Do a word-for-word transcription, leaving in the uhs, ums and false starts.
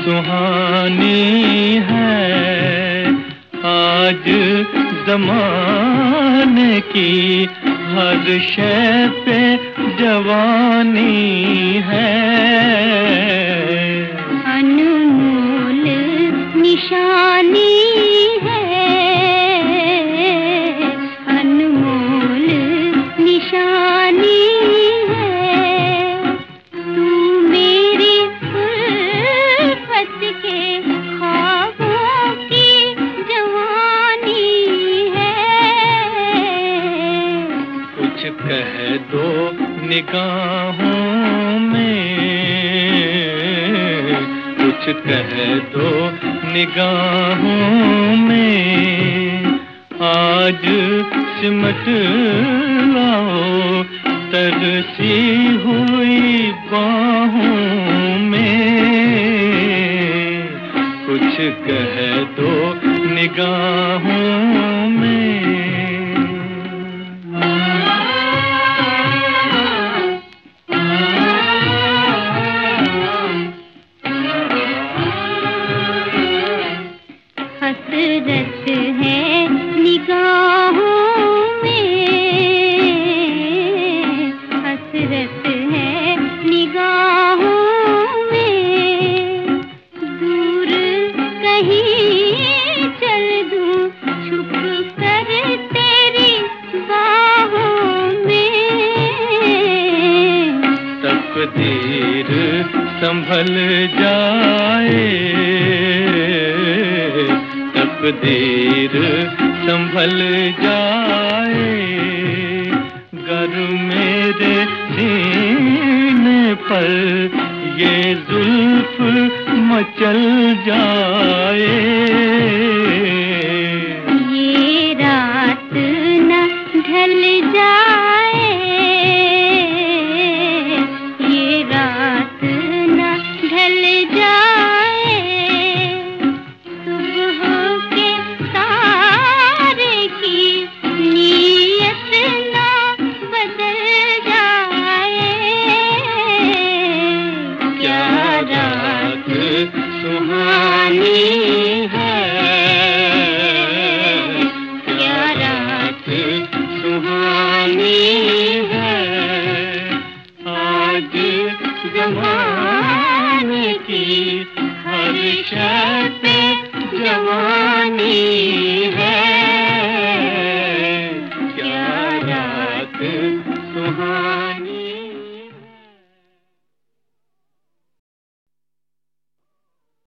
सुहानी है। आज ज़माने की हर शय पे जवानी है। अनमोल निशानी है, अनमोल निशानी है। तू मेरी उल्फत के ख्वाबों की जवानी है। कुछ कह दो निगाहों में, कुछ कह दो निगाहों में। आज सिमट लाओ तरसी हुई बाहों में। कुछ कह दो निगाहों में। हसरत है निगाहों में, हसरत है निगाहों में। दूर कहीं चल दूं छुप कर तेरी बाहों में। तकदीर संभल जाए, तकदीर संभल जाए। गर मेरे सीने पर ये जुल्फ मचल जाए। ये रात न ढल जाए, ये रात न ढल जाए। सुबह के तारे की नीयत ना बदल जाए। क्या रात सुहानी है, क्या रात सुहानी है। आज ज़माने की हर शय पे जवानी है।